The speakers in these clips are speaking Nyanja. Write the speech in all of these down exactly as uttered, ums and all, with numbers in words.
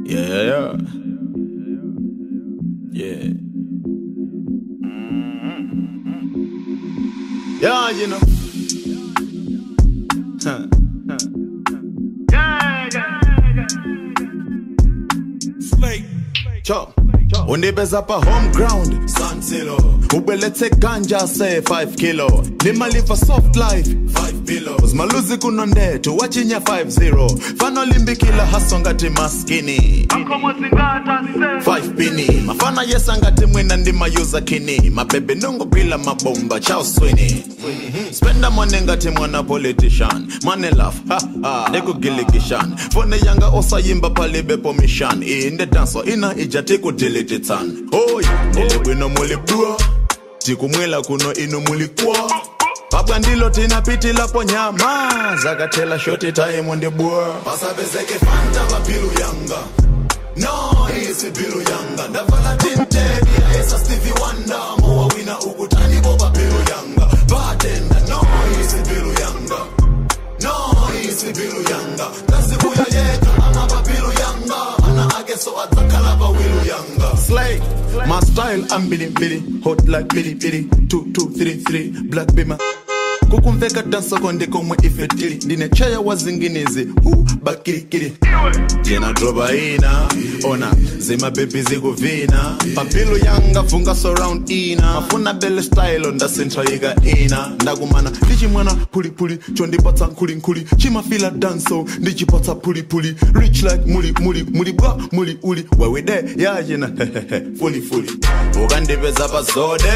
Yeah, yeah, yeah. Yeah. Yeah, you know. Huh. Huh. Yeah, yeah, yeah. Slay. Chop. Undibeza pa home ground, San Silo. Ubelete ganja say five kilo. Nima live a soft life, five pillows. Maluzi kunonde, to wachinya five zero. Fano limbikila hasongati maskini. Akomo zingata say five penny. Mafana yesangati mwina ndima yuza kini. Mabebe nungo bila mabomba, chao swini. Spenda money ngati mwana politician. Money laugh, ha ha, neku gilikishan. Fone yanga osa yimba palibe pomishan. In the dancer, ina ijati kutiliti tan. Oh yeah, nilibwe no muli bua. Tiku mwela kuno inu muli kwa. Pabandilo tina piti lapo nyama. Zagatela shoti tae mwende bua. Pasa bezeke fanta wapilu yanga. No, isi bilu yanga. Ndavala tinte, ya esa Stevie Wonder. Moa wina ukutani boba bilu yanga. Bartender, no, isi bilu yanga. No, isi bilu yanga. Nasi buya yeka, ama babilu yanga. Ana ageso atakala ba wilu yanga. Slay, my style, I'm billy billy. Hot like billy billy. Two, two, three, three. Black bima. Kukumveka dansa konde komwe ifetili. Dine chaya wazinginezi. Hu, bakiri kiri. Jena droba ina. Ona, zima baby zigo vina. Papilu yanga funga surround ina. Mafuna bele style onda centra yiga ina. Ndagumana, diji mwana puli puli. Chondi pata nkuli nkuli. Chima fila danso, diji pata puli puli. Rich like muli muli. Muli bra, muli uli. Where we there? Yeah, jena, hehehe. Fully fully. Ugande beza bazode.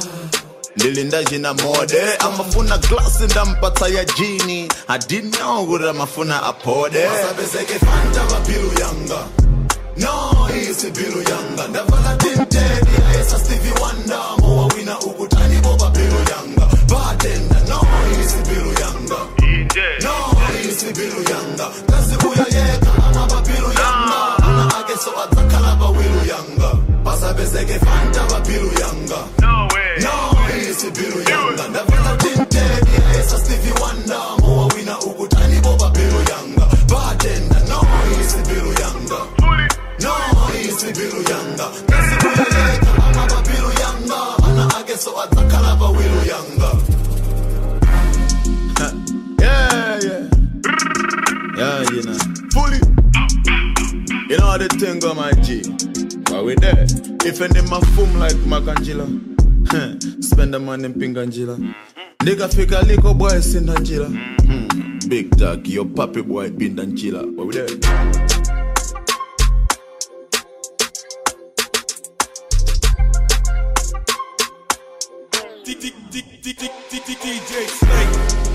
Nilinda jina mode. Amafuna glass inda mpata ya jini. I didn't know gura mafuna apode. Masa bezeke fanta wapilu yanga. No, isi bilu yanga. Ndavala tinte, ya esa Stevie Wonder. Moa wina ukutani boba bilu yanga. Bartender, no, isi bilu yanga. No, isi bilu yanga. Kazi buya yeka, ama babilu yanga. Ana ageso atakala ba wilu yanga. Pasa bezeke fanta wapilu yanga. No way. No, isi bilu yanga. Ndavala tinte, ya esa Stevie Wonder. Moa wina ukutani boba bilu yanga. Bartender, no, isi bilu yanga. No, isi bilu yanga. Kasi buya yeka, ama babilu yanga. Ana ageso atakala ba wilu yanga. Yeah, yeah. Yeah, you know. Fully. You know how the thing go, my G. Why we there? If any ma foom like Makanjila. Spend the money in Pinganjila. Nigga fika liko boy Sindanjila. Big dog, your papi boy Bindanjila. Why we there? D J Slay.